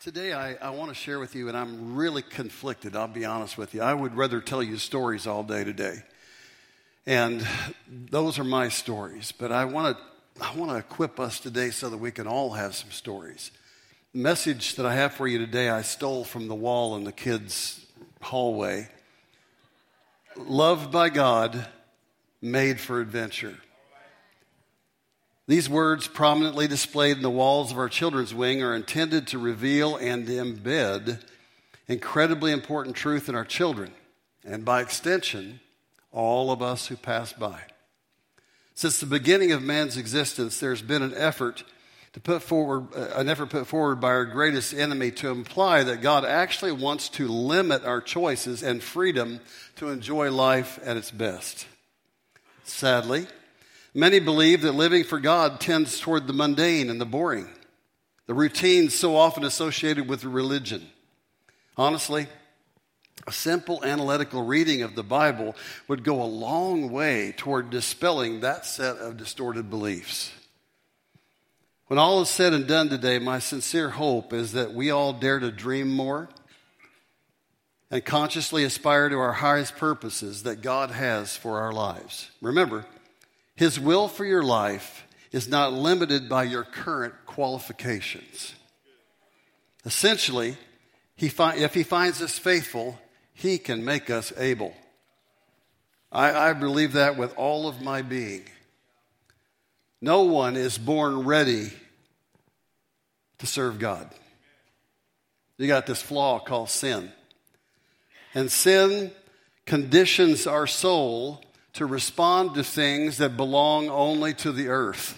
Today, I want to share with you, and I'm really conflicted, I'll be honest with you. I would rather tell you stories all day today. And those are my stories. But I want to equip us today so that we can all have some stories. The message that I have for you today, I stole from the wall in the kids' hallway. Loved by God, made for adventure. These words, prominently displayed in the walls of our children's wing, are intended to reveal and embed incredibly important truth in our children, and by extension, all of us who pass by. Since the beginning of man's existence, there's been an effort put forward by our greatest enemy to imply that God actually wants to limit our choices and freedom to enjoy life at its best. Sadly, many believe that living for God tends toward the mundane and the boring, the routines so often associated with religion. Honestly, a simple analytical reading of the Bible would go a long way toward dispelling that set of distorted beliefs. When all is said and done today, my sincere hope is that we all dare to dream more and consciously aspire to our highest purposes that God has for our lives. Remember, His will for your life is not limited by your current qualifications. Essentially, if He finds us faithful, He can make us able. I believe that with all of my being. No one is born ready to serve God. You got this flaw called sin. And sin conditions our soul to respond to things that belong only to the earth.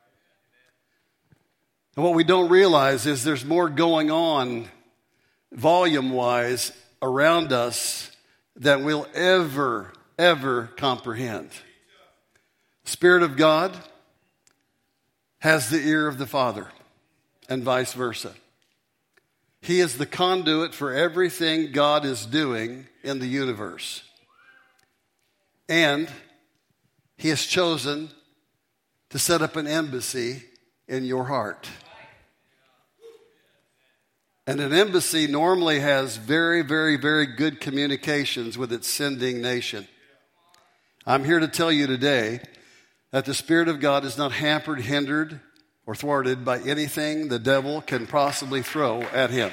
And what we don't realize is there's more going on volume-wise around us than we'll ever comprehend. The Spirit of God has the ear of the Father, and vice versa. He is the conduit for everything God is doing in the universe. And He has chosen to set up an embassy in your heart. And an embassy normally has very, very, very good communications with its sending nation. I'm here to tell you today that the Spirit of God is not hampered, hindered, or thwarted by anything the devil can possibly throw at Him.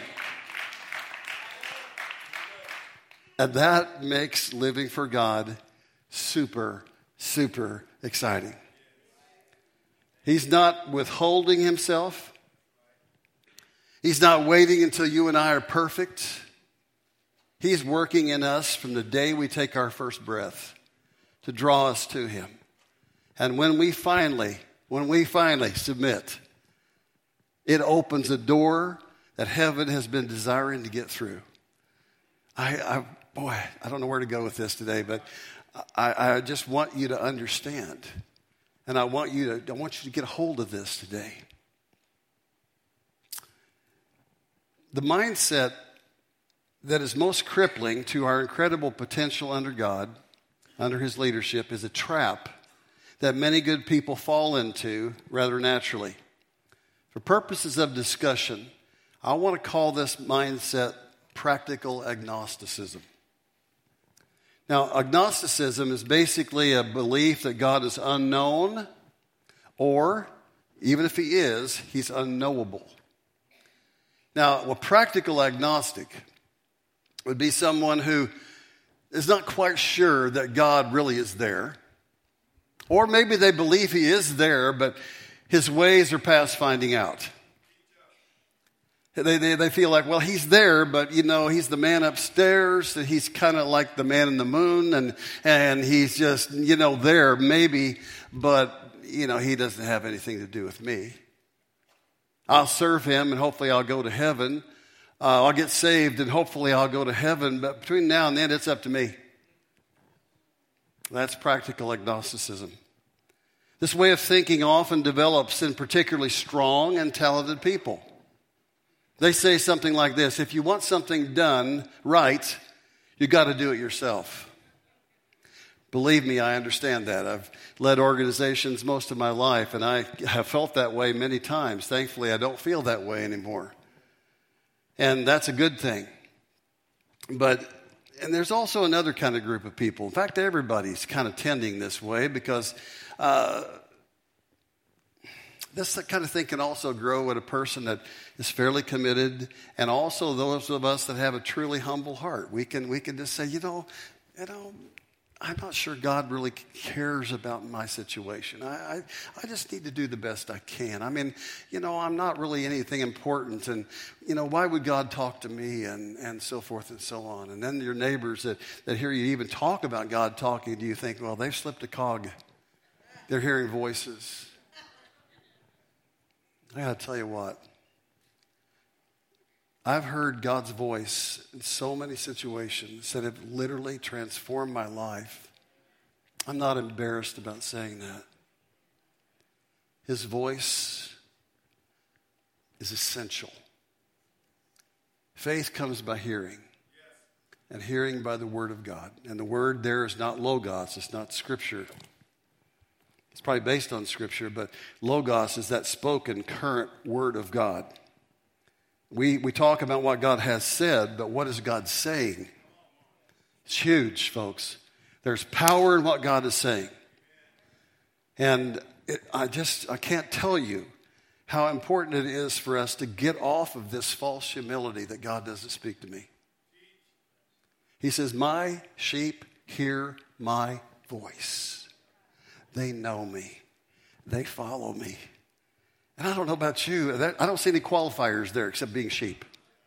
And that makes living for God super, super exciting. He's not withholding Himself. He's not waiting until you and I are perfect. He's working in us from the day we take our first breath to draw us to Him. And when we finally submit, it opens a door that heaven has been desiring to get through. I don't know where to go with this today, but I just want you to understand, and I want you to get a hold of this today. The mindset that is most crippling to our incredible potential under God, under His leadership, is a trap that many good people fall into rather naturally. For purposes of discussion, I want to call this mindset practical agnosticism. Now, agnosticism is basically a belief that God is unknown, or, even if He is, He's unknowable. Now, a practical agnostic would be someone who is not quite sure that God really is there. Or maybe they believe He is there, but His ways are past finding out. They feel like, well, He's there, but, He's the man upstairs, and He's kind of like the man in the moon, and He's just, there maybe, but, He doesn't have anything to do with me. I'll serve Him, and hopefully I'll go to heaven. I'll get saved, and hopefully I'll go to heaven, but between now and then, it's up to me. That's practical agnosticism. This way of thinking often develops in particularly strong and talented people. They say something like this: if you want something done right, you got to do it yourself. Believe me, I understand that. I've led organizations most of my life, and I have felt that way many times. Thankfully, I don't feel that way anymore. And that's a good thing. And there's also another kind of group of people. In fact, everybody's kind of tending this way because this kind of thing can also grow at a person that is fairly committed, and also those of us that have a truly humble heart. We can just say, I'm not sure God really cares about my situation. I just need to do the best I can. I mean, I'm not really anything important, and why would God talk to me, and so forth and so on. And then your neighbors that hear you even talk about God talking to you think, well, they've slipped a cog. They're hearing voices. I got to tell you what. I've heard God's voice in so many situations that have literally transformed my life. I'm not embarrassed about saying that. His voice is essential. Faith comes by hearing, and hearing by the Word of God. And the Word there is not Logos, it's not Scripture. It's probably based on Scripture, but Logos is that spoken, current Word of God. We talk about what God has said, but what is God saying? It's huge, folks. There's power in what God is saying. And I can't tell you how important it is for us to get off of this false humility that God doesn't speak to me. He says, my sheep hear my voice. They know me. They follow me. And I don't know about you. I don't see any qualifiers there except being sheep.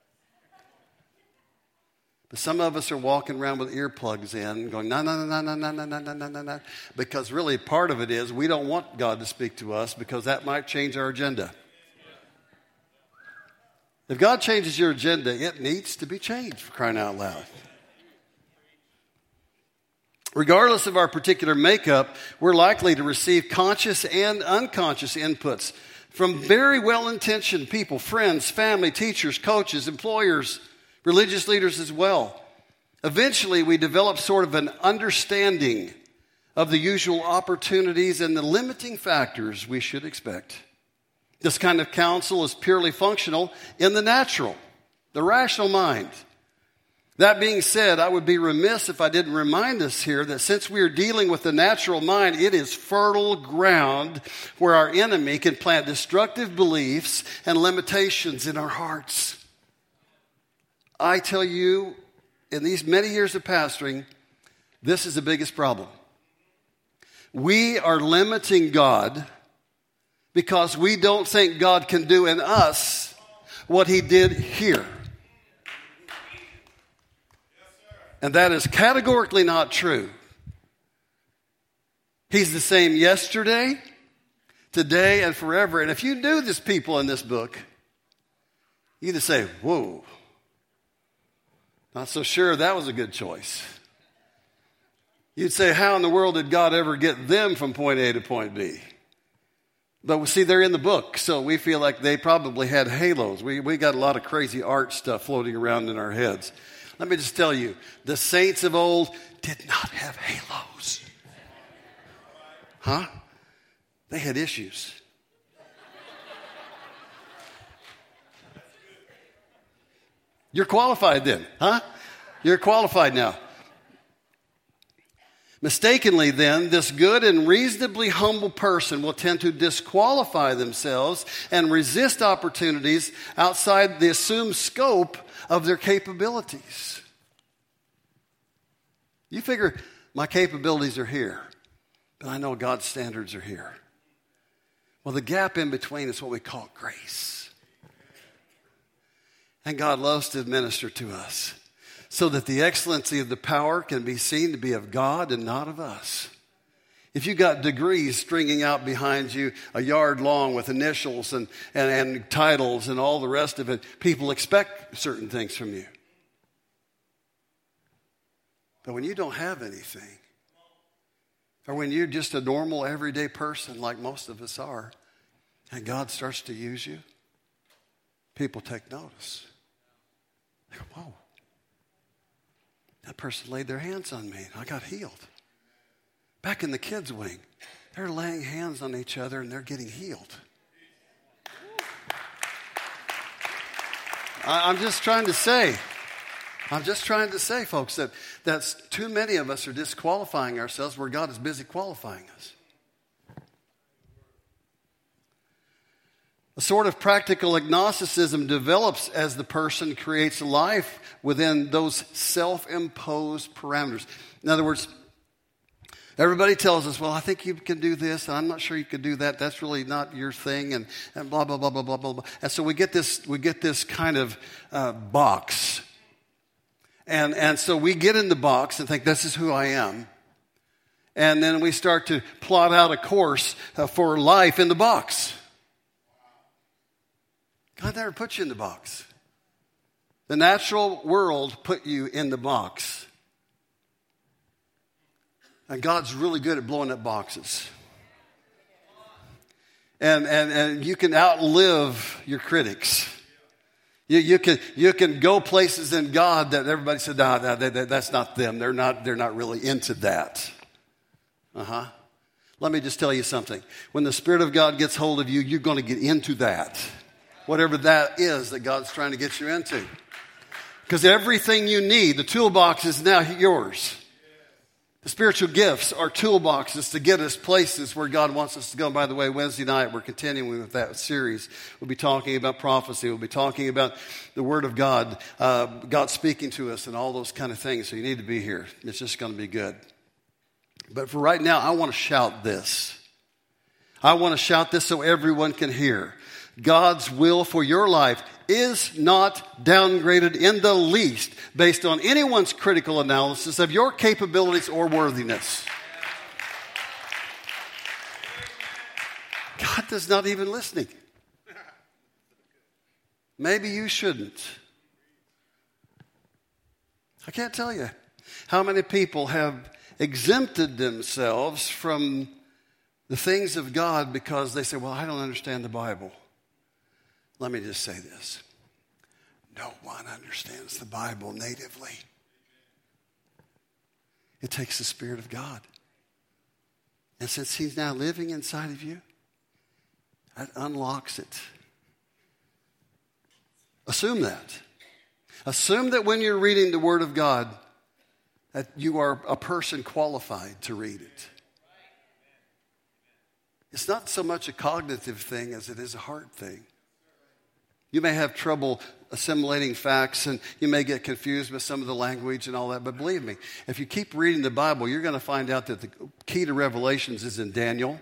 But some of us are walking around with earplugs in going, no, no, no, no, no, no, no, no, no, no, no. Because really part of it is we don't want God to speak to us because that might change our agenda. If God changes your agenda, it needs to be changed, for crying out loud. Regardless of our particular makeup, we're likely to receive conscious and unconscious inputs from very well-intentioned people, friends, family, teachers, coaches, employers, religious leaders as well. Eventually, we develop sort of an understanding of the usual opportunities and the limiting factors we should expect. This kind of counsel is purely functional in the natural, the rational mind. That being said, I would be remiss if I didn't remind us here that since we are dealing with the natural mind, it is fertile ground where our enemy can plant destructive beliefs and limitations in our hearts. I tell you, in these many years of pastoring, this is the biggest problem. We are limiting God because we don't think God can do in us what He did here. And that is categorically not true. He's the same yesterday, today, and forever. And if you knew these people in this book, you'd just say, whoa, not so sure that was a good choice. You'd say, how in the world did God ever get them from point A to point B? But we see they're in the book, so we feel like they probably had halos. We got a lot of crazy art stuff floating around in our heads. Let me just tell you, the saints of old did not have halos. Huh? They had issues. You're qualified then, huh? You're qualified now. Mistakenly then, this good and reasonably humble person will tend to disqualify themselves and resist opportunities outside the assumed scope of their capabilities. You figure my capabilities are here, but I know God's standards are here. Well, the gap in between is what we call grace. And God loves to minister to us so that the excellency of the power can be seen to be of God and not of us. If you got degrees stringing out behind you a yard long with initials and titles and all the rest of it, people expect certain things from you. But when you don't have anything, or when you're just a normal, everyday person like most of us are, and God starts to use you, people take notice. They go, whoa, that person laid their hands on me and I got healed. Back in the kids' wing, they're laying hands on each other and they're getting healed. I'm just trying to say, folks, that's too many of us are disqualifying ourselves where God is busy qualifying us. A sort of practical agnosticism develops as the person creates a life within those self-imposed parameters. In other words, everybody tells us, well, I think you can do this, and I'm not sure you can do that. That's really not your thing, and blah, blah, blah, blah, blah, blah, blah. And so we get this kind of box. And so we get in the box and think, this is who I am. And then we start to plot out a course for life in the box. God never put you in the box. The natural world put you in the box. And God's really good at blowing up boxes. And you can outlive your critics. You can go places in God that everybody said, no, that's not them. They're not really into that. Let me just tell you something. When the Spirit of God gets hold of you, you're going to get into that. Whatever that is that God's trying to get you into. Because everything you need, the toolbox is now yours. The spiritual gifts are toolboxes to get us places where God wants us to go. And by the way, Wednesday night, we're continuing with that series. We'll be talking about prophecy. We'll be talking about the Word of God, God speaking to us and all those kind of things. So you need to be here. It's just going to be good. But for right now, I want to shout this. I want to shout this so everyone can hear. God's will for your life is not downgraded in the least based on anyone's critical analysis of your capabilities or worthiness. God is not even listening. Maybe you shouldn't. I can't tell you how many people have exempted themselves from the things of God because they say, well, I don't understand the Bible. Let me just say this. No one understands the Bible natively. It takes the Spirit of God. And since He's now living inside of you, that unlocks it. Assume that. Assume that when you're reading the Word of God, that you are a person qualified to read it. It's not so much a cognitive thing as it is a heart thing. You may have trouble assimilating facts, and you may get confused with some of the language and all that. But believe me, if you keep reading the Bible, you're going to find out that the key to Revelations is in Daniel.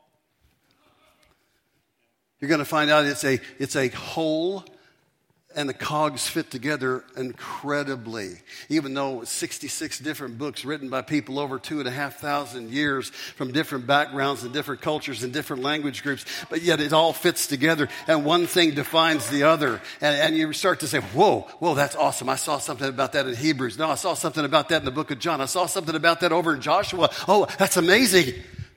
You're going to find out it's a whole, and the cogs fit together incredibly. Even though it's 66 different books written by people over 2,500 years from different backgrounds and different cultures and different language groups, but yet it all fits together and one thing defines the other. And you start to say, whoa, that's awesome. I saw something about that in Hebrews. No, I saw something about that in the book of John. I saw something about that over in Joshua. Oh, that's amazing.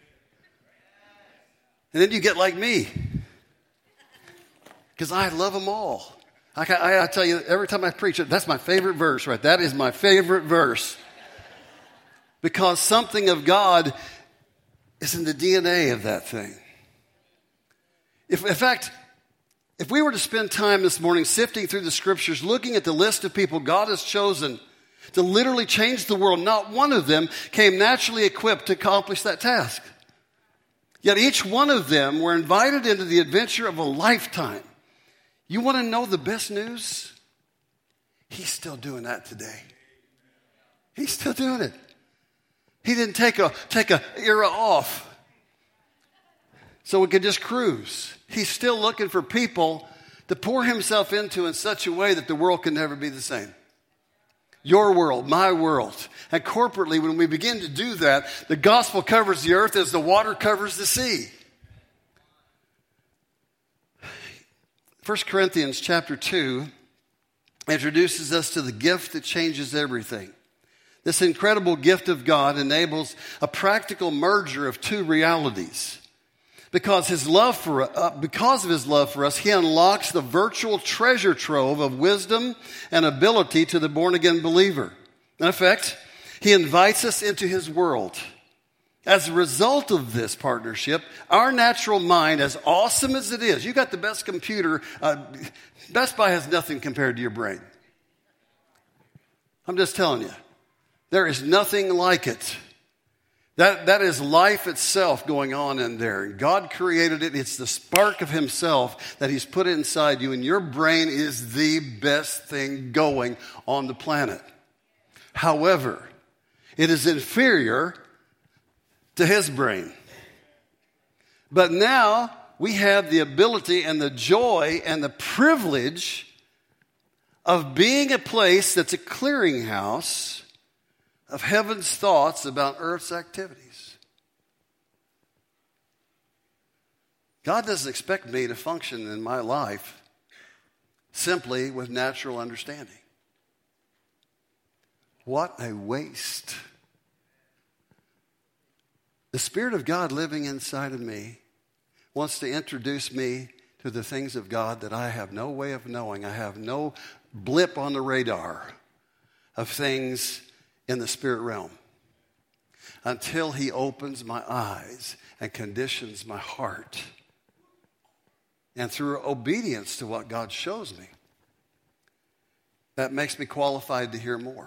And then you get like me, because I love them all. I tell you, every time I preach it, that's my favorite verse, right? That is my favorite verse. Because something of God is in the DNA of that thing. In fact, if we were to spend time this morning sifting through the Scriptures, looking at the list of people God has chosen to literally change the world, not one of them came naturally equipped to accomplish that task. Yet each one of them were invited into the adventure of a lifetime. You want to know the best news? He's still doing that today. He's still doing it. He didn't take a era off so we could just cruise. He's still looking for people to pour himself into in such a way that the world can never be the same. Your world, my world. And corporately, when we begin to do that, the gospel covers the earth as the water covers the sea. 1 Corinthians chapter 2 introduces us to the gift that changes everything. This incredible gift of God enables a practical merger of two realities. Because of his love for us, he unlocks the virtual treasure trove of wisdom and ability to the born-again believer. In effect, he invites us into his world. As a result of this partnership, our natural mind, as awesome as it is, you got the best computer, Best Buy has nothing compared to your brain. I'm just telling you, there is nothing like it. That is life itself going on in there. God created it. It's the spark of himself that he's put inside you, and your brain is the best thing going on the planet. However, it is inferior to his brain. But now we have the ability and the joy and the privilege of being a place that's a clearinghouse of heaven's thoughts about earth's activities. God doesn't expect me to function in my life simply with natural understanding. What a waste. The Spirit of God living inside of me wants to introduce me to the things of God that I have no way of knowing. I have no blip on the radar of things in the spirit realm until he opens my eyes and conditions my heart. And through obedience to what God shows me, that makes me qualified to hear more.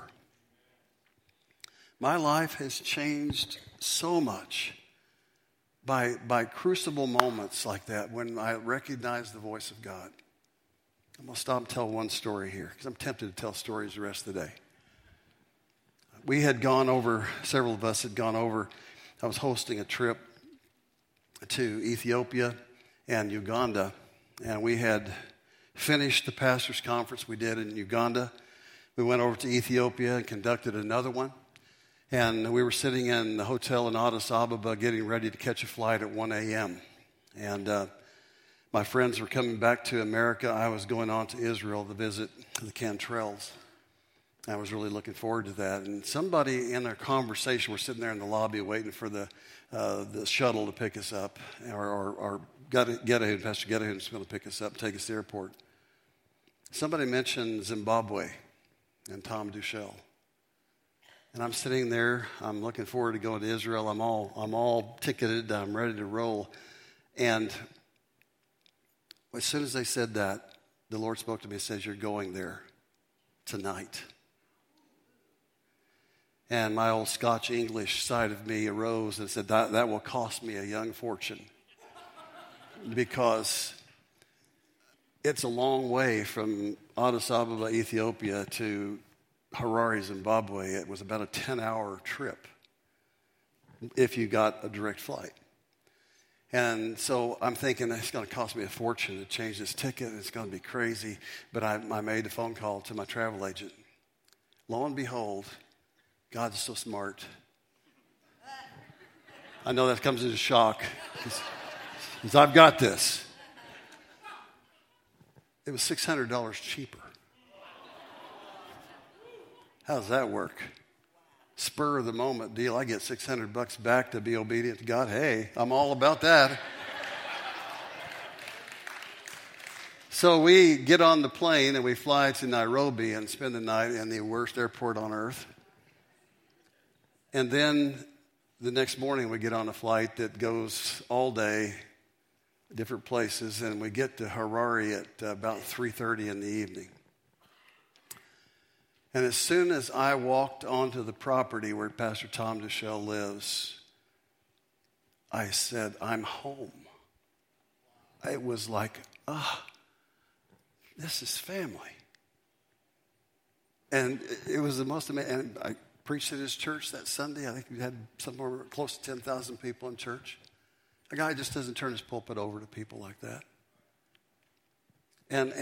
My life has changed so much by crucible moments like that when I recognize the voice of God. I'm going to stop and tell one story here because I'm tempted to tell stories the rest of the day. We had gone over, several of us had gone over, I was hosting a trip to Ethiopia and Uganda, and we had finished the pastor's conference we did in Uganda. We went over to Ethiopia and conducted another one. And we were sitting in the hotel in Addis Ababa getting ready to catch a flight at 1 a.m. And my friends were coming back to America. I was going on to Israel to visit the Cantrells. I was really looking forward to that. And somebody in their conversation, we're sitting there in the lobby waiting for the shuttle to pick us up, or Pastor Getahoon is going to pick us up and take us to the airport. Somebody mentioned Zimbabwe and Tom Duchel. And I'm sitting there, I'm looking forward to going to Israel. I'm all ticketed, I'm ready to roll. And as soon as they said that, the Lord spoke to me and says, "You're going there tonight." And my old Scotch English side of me arose and said, that will cost me a young fortune. Because it's a long way from Addis Ababa, Ethiopia to Harare, Zimbabwe. It was about a 10-hour trip if you got a direct flight. And so I'm thinking it's going to cost me a fortune to change this ticket. It's going to be crazy. But I made a phone call to my travel agent. Lo and behold, God is so smart. I know that comes as a shock because I've got this. It was $600 cheaper. How does that work? Spur of the moment deal. I get $600 back to be obedient to God. Hey, I'm all about that. So we get on the plane and we fly to Nairobi and spend the night in the worst airport on earth. And then the next morning we get on a flight that goes all day, different places, and we get to Harare at about 3:30 in the evening. And as soon as I walked onto the property where Pastor Tom Duchel lives, I said, "I'm home." It was like, this is family. And it was the most amazing. And I preached at his church that Sunday. I think we had somewhere close to 10,000 people in church. A guy just doesn't turn his pulpit over to people like that. And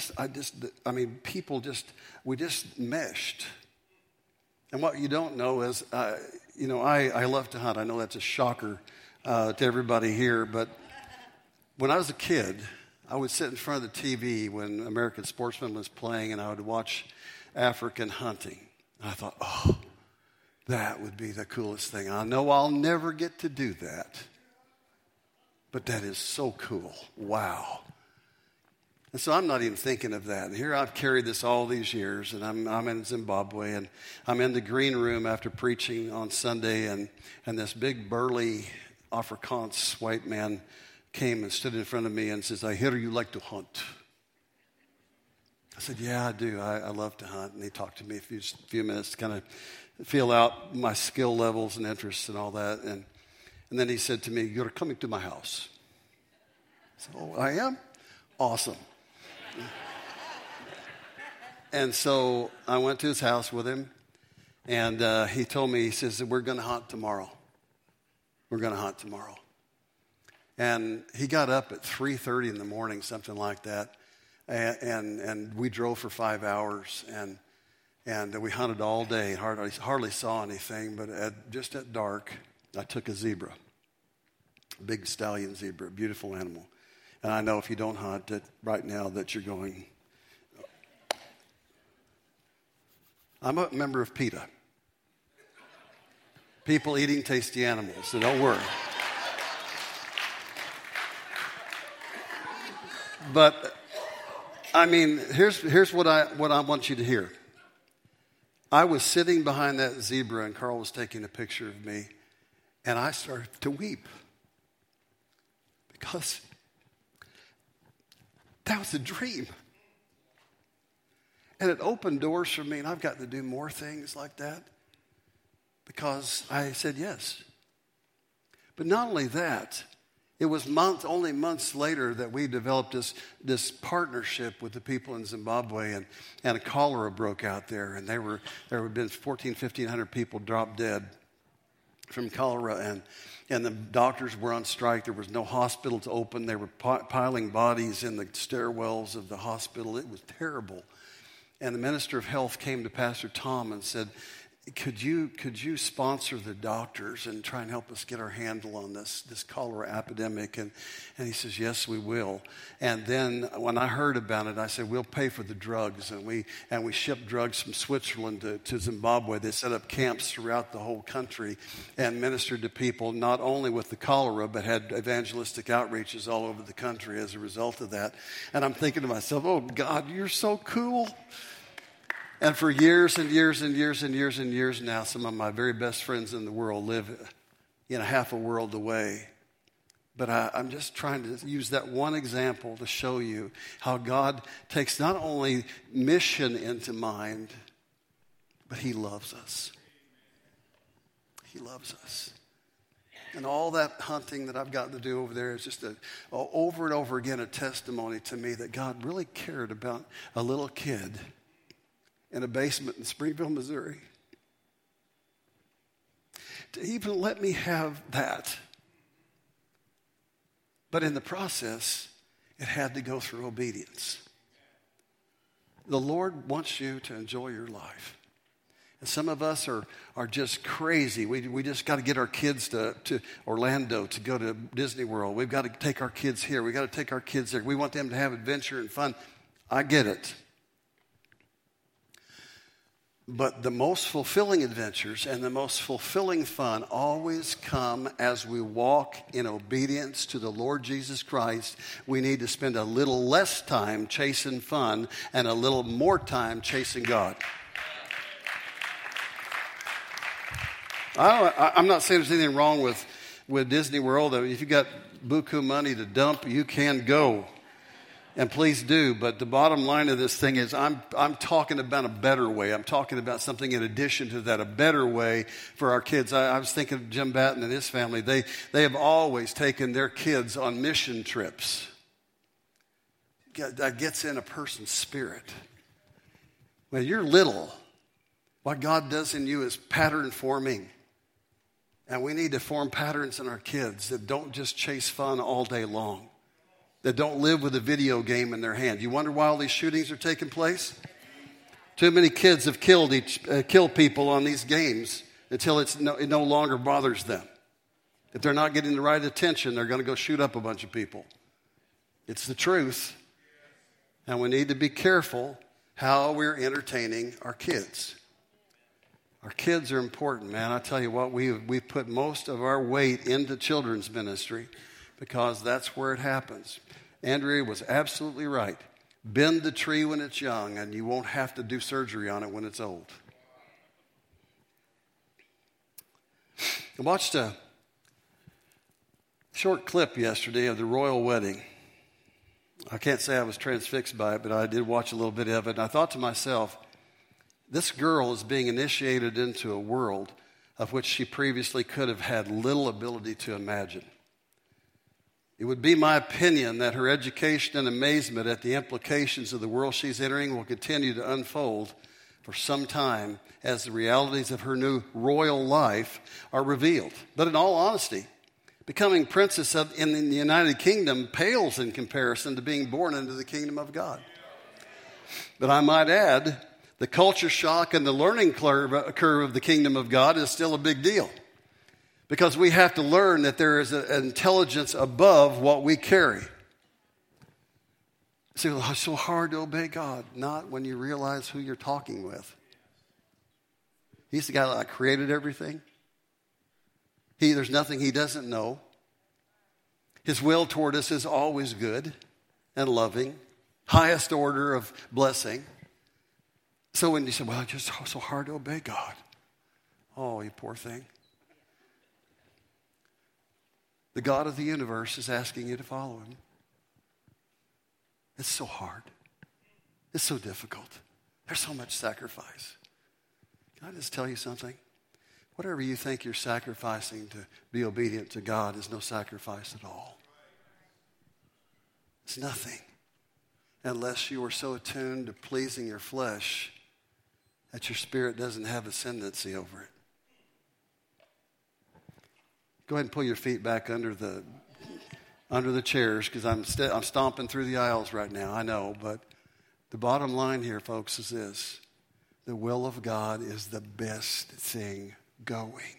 we just meshed. And what you don't know is, I love to hunt. I know that's a shocker to everybody here, but when I was a kid, I would sit in front of the TV when American Sportsman was playing, and I would watch African hunting. And I thought, that would be the coolest thing. I know I'll never get to do that, but that is so cool. Wow. And so I'm not even thinking of that. And here I've carried this all these years, and I'm in Zimbabwe, and I'm in the green room after preaching on Sunday, and this big burly Afrikaans white man came and stood in front of me and says, "I hear you like to hunt." I said, "Yeah, I do. I love to hunt." And he talked to me a few minutes to kind of feel out my skill levels and interests and all that. And then he said to me, "You're coming to my house." I said, "Oh, I am? Awesome." And so I went to his house with him, and he told me, he says, "We're going to hunt tomorrow. We're going to hunt tomorrow." And he got up at 3:30 in the morning, something like that, and we drove for 5 hours, and we hunted all day. Hardly saw anything, but just at dark, I took a zebra, a big stallion zebra, a beautiful animal. And I know if you don't hunt that right now that you're going. I'm a member of PETA. People Eating Tasty Animals, so don't worry. But, I mean, here's what I want you to hear. I was sitting behind that zebra, and Carl was taking a picture of me, and I started to weep. Because that was a dream. And it opened doors for me, and I've gotten to do more things like that because I said yes. But not only that, it was only months later that we developed this partnership with the people in Zimbabwe, and a cholera broke out there, and there had been 1,500 people drop dead from cholera, and the doctors were on strike. There was no hospitals open. They were piling bodies in the stairwells of the hospital. It was terrible. And the minister of health came to Pastor Tom and said, could you sponsor the doctors and try and help us get our handle on this cholera epidemic? And he says, yes, we will. And then when I heard about it, I said, we'll pay for the drugs. And we shipped drugs from Switzerland to Zimbabwe. They set up camps throughout the whole country and ministered to people, not only with the cholera, but had evangelistic outreaches all over the country as a result of that. And I'm thinking to myself, oh, God, you're so cool. And for years and years and years and years and years now, some of my very best friends in the world live in half a world away. But I'm just trying to use that one example to show you how God takes not only mission into mind, but He loves us. He loves us. And all that hunting that I've gotten to do over there is just over and over again a testimony to me that God really cared about a little kid in a basement in Springville, Missouri. To even let me have that. But in the process, it had to go through obedience. The Lord wants you to enjoy your life. And some of us are just crazy. We just got to get our kids to Orlando to go to Disney World. We've got to take our kids here. We've got to take our kids there. We want them to have adventure and fun. I get it. But the most fulfilling adventures and the most fulfilling fun always come as we walk in obedience to the Lord Jesus Christ. We need to spend a little less time chasing fun and a little more time chasing God. I'm not saying there's anything wrong with Disney World. If you've got buku money to dump, you can go. And please do, but the bottom line of this thing is I'm talking about a better way. I'm talking about something in addition to that, a better way for our kids. I was thinking of Jim Batten and his family. They have always taken their kids on mission trips. That gets in a person's spirit. When you're little, what God does in you is pattern forming. And we need to form patterns in our kids that don't just chase fun all day long. That don't live with a video game in their hand. You wonder why all these shootings are taking place? Too many kids have killed people on these games until it no longer bothers them. If they're not getting the right attention, they're going to go shoot up a bunch of people. It's the truth. And we need to be careful how we're entertaining our kids. Our kids are important, man. I tell you what, we put most of our weight into children's ministry because that's where it happens. Andrea was absolutely right. Bend the tree when it's young, and you won't have to do surgery on it when it's old. I watched a short clip yesterday of the royal wedding. I can't say I was transfixed by it, but I did watch a little bit of it. And I thought to myself, this girl is being initiated into a world of which she previously could have had little ability to imagine. It would be my opinion that her education and amazement at the implications of the world she's entering will continue to unfold for some time as the realities of her new royal life are revealed. But in all honesty, becoming princess in the United Kingdom pales in comparison to being born into the kingdom of God. But I might add, the culture shock and the learning curve of the kingdom of God is still a big deal. Because we have to learn that there is an intelligence above what we carry. See, well, it's so hard to obey God. Not when you realize who you're talking with. He's the guy that created everything. There's nothing he doesn't know. His will toward us is always good and loving. Highest order of blessing. So when you say, well, it's just so hard to obey God. Oh, you poor thing. The God of the universe is asking you to follow him. It's so hard. It's so difficult. There's so much sacrifice. Can I just tell you something? Whatever you think you're sacrificing to be obedient to God is no sacrifice at all. It's nothing unless you are so attuned to pleasing your flesh that your spirit doesn't have ascendancy over it. Go ahead and pull your feet back under the chairs because I'm stomping through the aisles right now. I know, but the bottom line here, folks, is this. The will of God is the best thing going.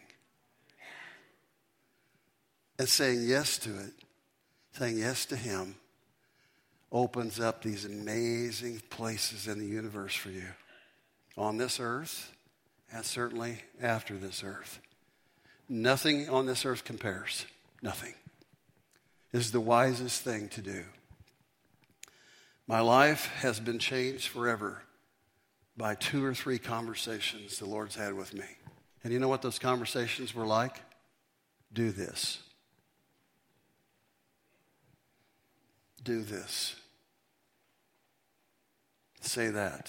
And saying yes to it, saying yes to him, opens up these amazing places in the universe for you. On this earth, and certainly after this earth. Nothing on this earth compares. Nothing. This is the wisest thing to do. My life has been changed forever by 2 or 3 conversations the Lord's had with me. And you know what those conversations were like? Do this. Do this. Say that.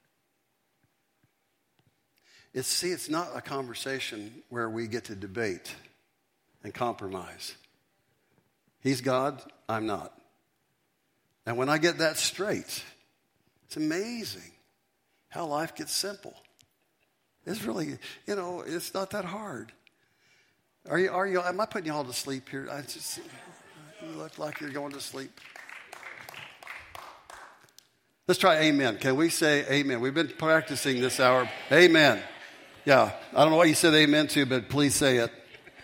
It's not a conversation where we get to debate and compromise. He's God, I'm not. And when I get that straight, it's amazing how life gets simple. It's really, it's not that hard. Are you? Am I putting you all to sleep here? You look like you're going to sleep. Let's try amen. Can we say amen? We've been practicing this hour. Amen. Yeah, I don't know what you said amen to, but please say it.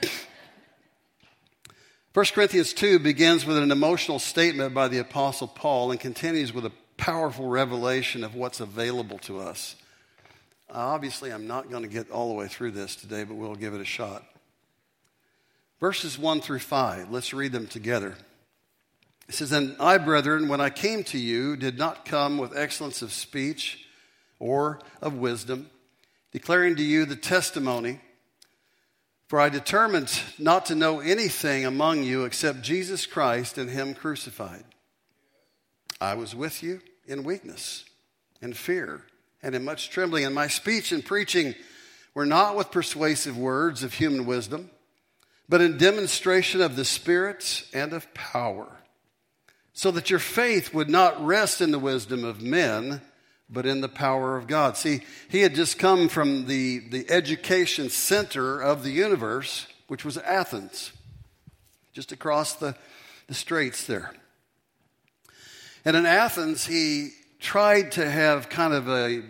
1 Corinthians 2 begins with an emotional statement by the Apostle Paul and continues with a powerful revelation of what's available to us. Obviously, I'm not going to get all the way through this today, but we'll give it a shot. Verses 1 through 5, let's read them together. It says, "And I, brethren, when I came to you, did not come with excellence of speech or of wisdom, declaring to you the testimony. For I determined not to know anything among you except Jesus Christ and him crucified. I was with you in weakness, in fear, and in much trembling. And my speech and preaching were not with persuasive words of human wisdom, but in demonstration of the Spirit and of power, so that your faith would not rest in the wisdom of men, but in the power of God." See, he had just come from the education center of the universe, which was Athens, just across the straits there. And in Athens, he tried to have kind of I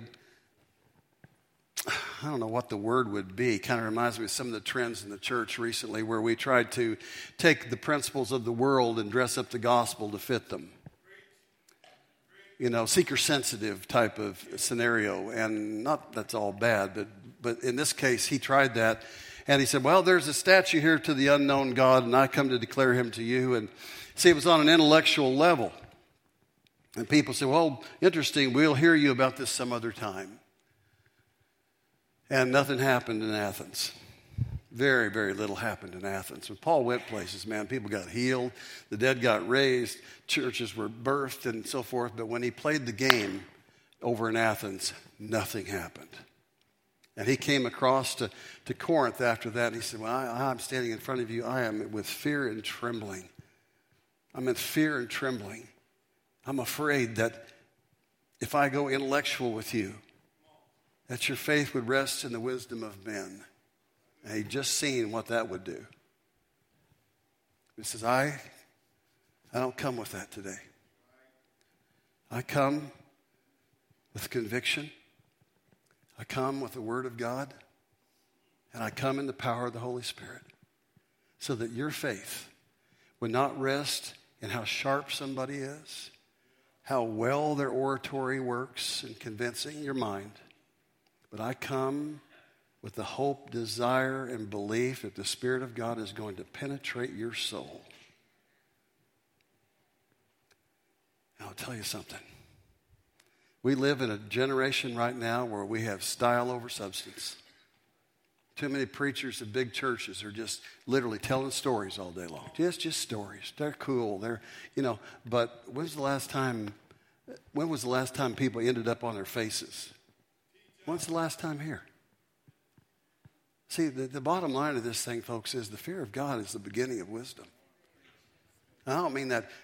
don't know what the word would be. Kind of reminds me of some of the trends in the church recently where we tried to take the principles of the world and dress up the gospel to fit them. Seeker-sensitive type of scenario. And not that's all bad, but in this case, he tried that. And he said, well, there's a statue here to the unknown God, and I come to declare him to you. And see, it was on an intellectual level. And people say, well, interesting, we'll hear you about this some other time. And nothing happened in Athens. Very, very little happened in Athens. When Paul went places, man, people got healed, the dead got raised, churches were birthed and so forth. But when he played the game over in Athens, nothing happened. And he came across to Corinth after that, and he said, well, I'm standing in front of you. I am with fear and trembling. I'm in fear and trembling. I'm afraid that if I go intellectual with you, that your faith would rest in the wisdom of men. And he'd just seen what that would do. He says, I don't come with that today. I come with conviction. I come with the Word of God. And I come in the power of the Holy Spirit. So that your faith would not rest in how sharp somebody is, how well their oratory works in convincing your mind. But I come with the hope, desire, and belief that the Spirit of God is going to penetrate your soul. And I'll tell you something. We live in a generation right now where we have style over substance. Too many preachers of big churches are just literally telling stories all day long. Just stories. They're cool. But when was the last time people ended up on their faces? When's the last time here? See, the bottom line of this thing, folks, is the fear of God is the beginning of wisdom. And I don't mean that,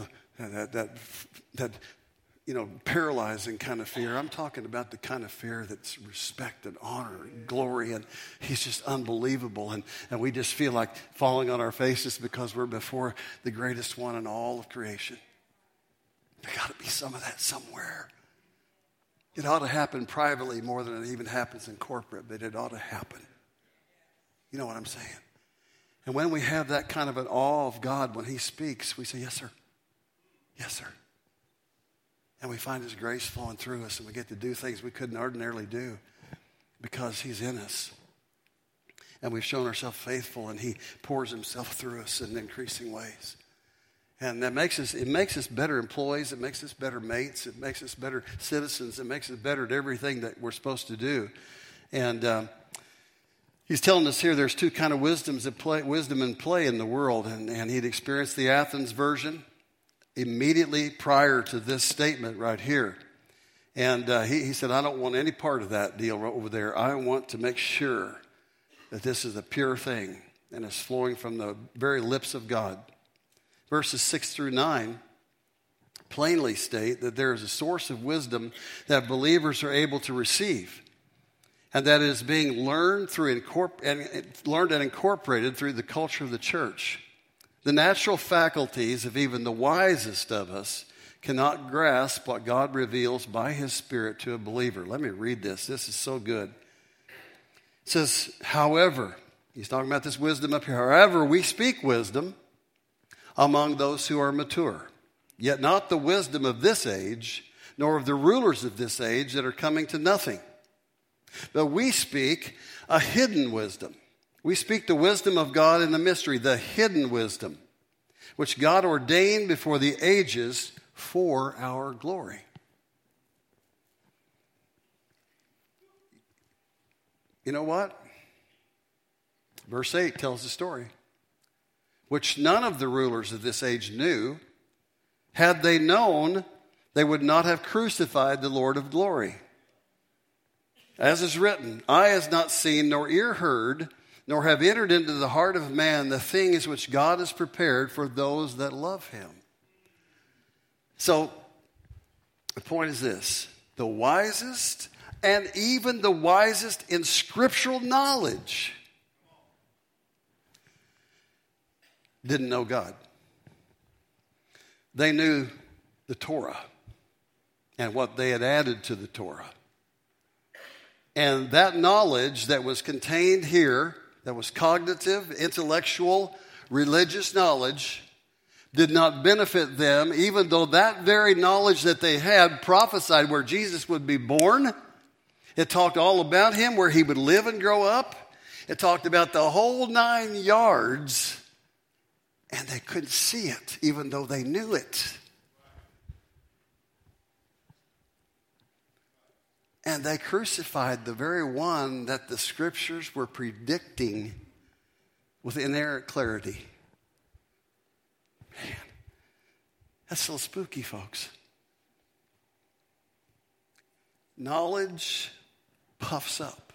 paralyzing kind of fear. I'm talking about the kind of fear that's respect and honor and glory, and he's just unbelievable. And we just feel like falling on our faces because we're before the greatest one in all of creation. There got to be some of that somewhere. It ought to happen privately more than it even happens in corporate, but it ought to happen. You know what I'm saying? And when we have that kind of an awe of God when he speaks, we say, yes, sir. Yes, sir. And we find his grace flowing through us, and we get to do things we couldn't ordinarily do because he's in us. And we've shown ourselves faithful, and he pours himself through us in increasing ways. And that makes us better employees. It makes us better mates. It makes us better citizens. It makes us better at everything that we're supposed to do. And he's telling us here there's two kind of wisdom in play in the world. And he'd experienced the Athens version immediately prior to this statement right here. And he said, I don't want any part of that deal right over there. I want to make sure that this is a pure thing and is flowing from the very lips of God. Verses 6 through 9 plainly state that there is a source of wisdom that believers are able to receive, and that is being learned and incorporated through the culture of the church. The natural faculties of even the wisest of us cannot grasp what God reveals by his Spirit to a believer. Let me read this. This is so good. It says, however, he's talking about this wisdom up here. However, we speak wisdom among those who are mature, yet not the wisdom of this age, nor of the rulers of this age that are coming to nothing. But we speak a hidden wisdom. We speak the wisdom of God in the mystery, the hidden wisdom, which God ordained before the ages for our glory. You know what? Verse 8 tells the story, which none of the rulers of this age knew. Had they known, they would not have crucified the Lord of glory. As is written, eye has not seen, nor ear heard, nor have entered into the heart of man the things which God has prepared for those that love him. So, the point is this. The wisest, and even the wisest in scriptural knowledge, didn't know God. They knew the Torah and what they had added to the Torah. And that knowledge that was contained here, that was cognitive, intellectual, religious knowledge, did not benefit them, even though that very knowledge that they had prophesied where Jesus would be born. It talked all about him, where he would live and grow up. It talked about the whole 9 yards. And they couldn't see it, even though they knew it. And they crucified the very one that the scriptures were predicting with inerrant clarity. Man, that's a little spooky, folks. Knowledge puffs up.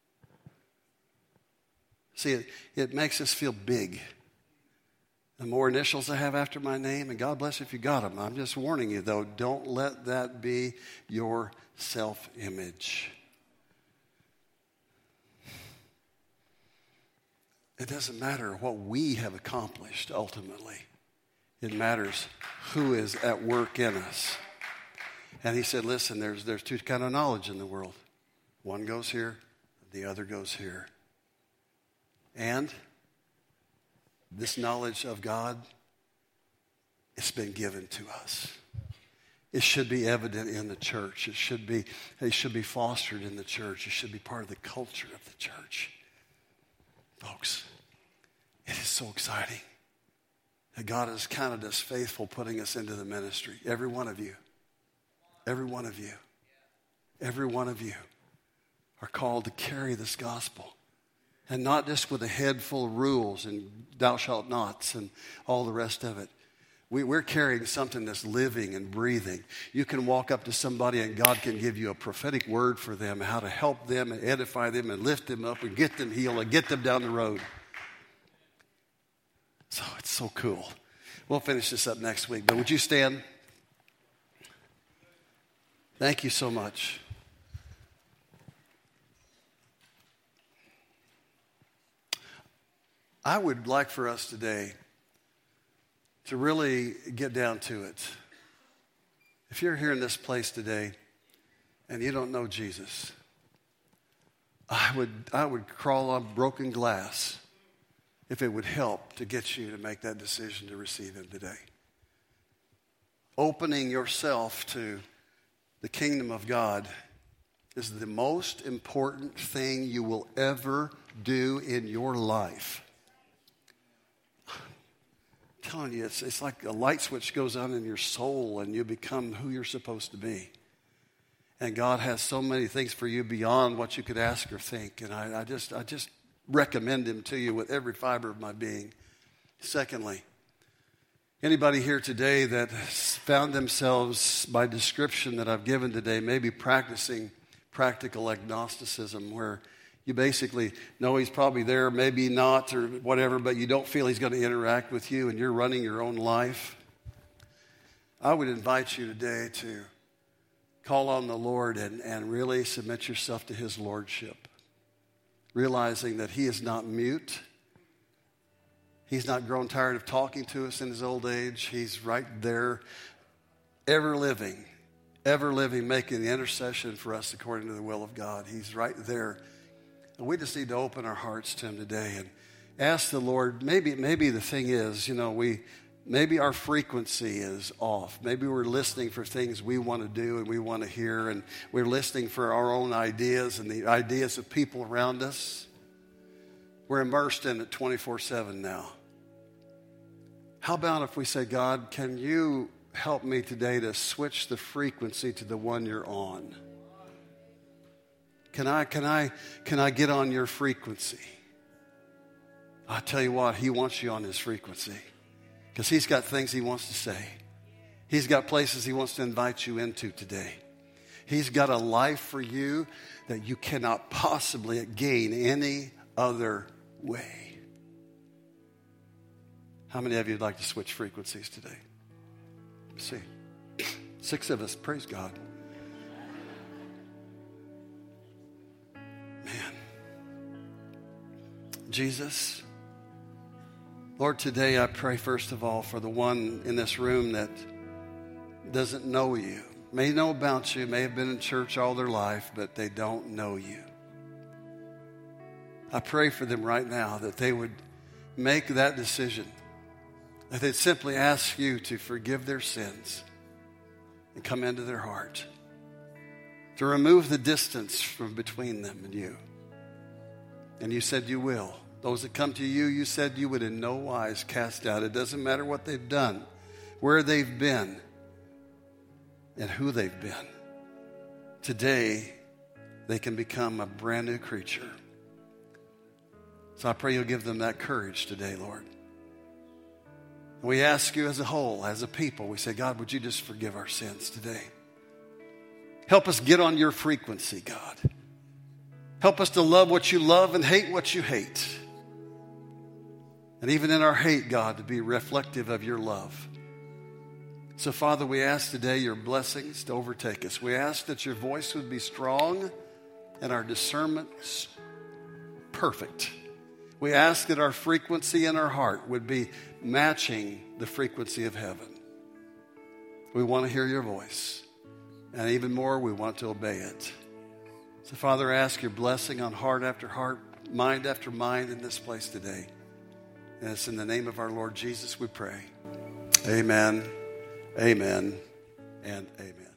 See, it makes us feel big. The more initials I have after my name, and God bless if you got them. I'm just warning you, though, don't let that be your self-image. It doesn't matter what we have accomplished ultimately. It matters who is at work in us. And he said, listen, there's two kinds of knowledge in the world. One goes here, the other goes here. And this knowledge of God, it's been given to us. It should be evident in the church. It should be fostered in the church. It should be part of the culture of the church. Folks, it is so exciting that God has counted us faithful putting us into the ministry. Every one of you. Every one of you. Every one of you are called to carry this gospel. And not just with a head full of rules and thou shalt nots and all the rest of it. We're carrying something that's living and breathing. You can walk up to somebody and God can give you a prophetic word for them, how to help them and edify them and lift them up and get them healed and get them down the road. So it's so cool. We'll finish this up next week. But would you stand? Thank you so much. I would like for us today to really get down to it. If you're here in this place today and you don't know Jesus, I would crawl on broken glass if it would help to get you to make that decision to receive him today. Opening yourself to the kingdom of God is the most important thing you will ever do in your life. I'm telling you, it's like a light switch goes on in your soul and you become who you're supposed to be. And God has so many things for you beyond what you could ask or think. And I just recommend him to you with every fiber of my being. Secondly, anybody here today that has found themselves, by description that I've given today, maybe practicing practical agnosticism, where you basically know he's probably there, maybe not, or whatever, but you don't feel he's going to interact with you and you're running your own life, I would invite you today to call on the Lord and really submit yourself to his lordship, realizing that he is not mute. He's not grown tired of talking to us in his old age. He's right there, ever living, making the intercession for us according to the will of God. He's right there. And we just need to open our hearts to him today and ask the Lord. Maybe the thing is, maybe our frequency is off. Maybe we're listening for things we want to do and we want to hear, and we're listening for our own ideas and the ideas of people around us. We're immersed in it 24/7 now. How about if we say, God, can you help me today to switch the frequency to the one you're on? Can I get on your frequency? I tell you what, he wants you on his frequency because he's got things he wants to say. He's got places he wants to invite you into today. He's got a life for you that you cannot possibly gain any other way. How many of you would like to switch frequencies today? Let's see. 6 of us. Praise God. Man. Jesus, Lord, today I pray first of all for the one in this room that doesn't know you, may know about you, may have been in church all their life, but they don't know you. I pray for them right now that they would make that decision, that they'd simply ask you to forgive their sins and come into their heart, to remove the distance from between them and you. And you said you will. Those that come to you, you said you would in no wise cast out. It doesn't matter what they've done, where they've been, and who they've been. Today, they can become a brand new creature. So I pray you'll give them that courage today, Lord. We ask you as a whole, as a people, we say, God, would you just forgive our sins today? Help us get on your frequency, God. Help us to love what you love and hate what you hate. And even in our hate, God, to be reflective of your love. So, Father, we ask today your blessings to overtake us. We ask that your voice would be strong and our discernment perfect. We ask that our frequency in our heart would be matching the frequency of heaven. We want to hear your voice. And even more, we want to obey it. So, Father, I ask your blessing on heart after heart, mind after mind in this place today. And it's in the name of our Lord Jesus we pray. Amen, amen, and amen.